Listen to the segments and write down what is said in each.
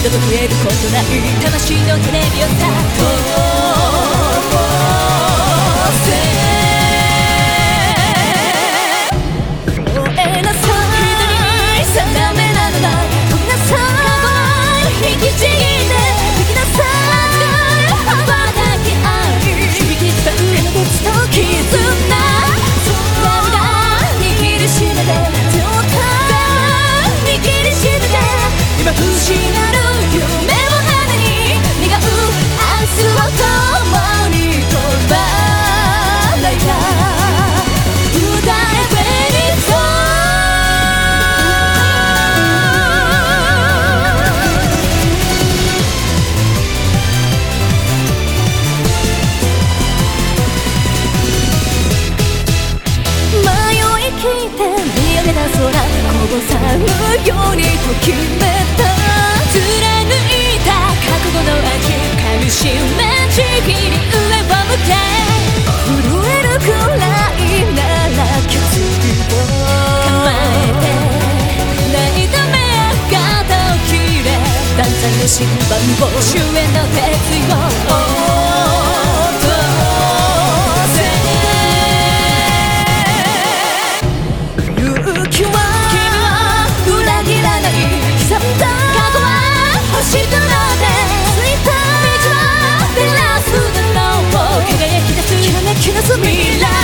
度と消えることない魂のテレビをさ燃えなさい定めなどない飛びなさい引きちぎって吹きなさい羽ばたき合い響き伝う熱と絆握りしめて手を握りしめて今不思議なる夢を花に願う明日を共に飛ばないか歌えベリーソ迷い切って見上げた空こぼさぬようにと決めた貫いた覚悟の味噛みしめちぎり上を向け震えるくらいなら決意を構えて泣いた目肩を切れ断罪の審判を終焉の決意を星となってついた道は照らすだろう輝き出すきらめき出す未来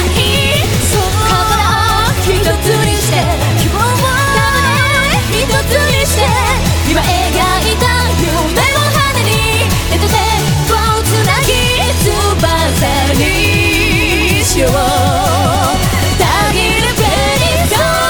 心を一つにして希望を一つにして今描いた夢を花に手と手をつなぎ翼にしようたぎるベリーソー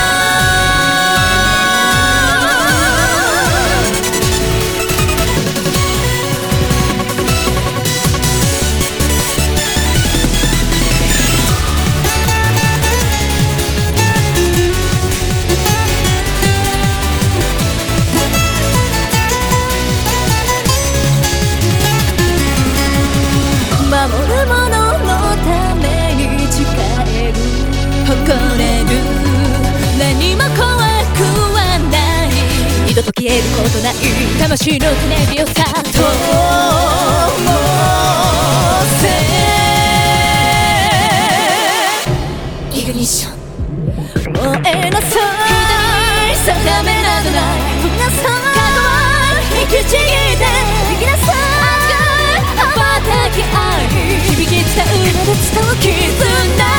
守るもののために誓える誇れる何も怖くはない二度と消えることない魂のテレビをさともせイグニッション燃えなさい定めなどない飛びなさい過去は引きちぎって生きなさい羽ばたき合い響き伝う熱と絆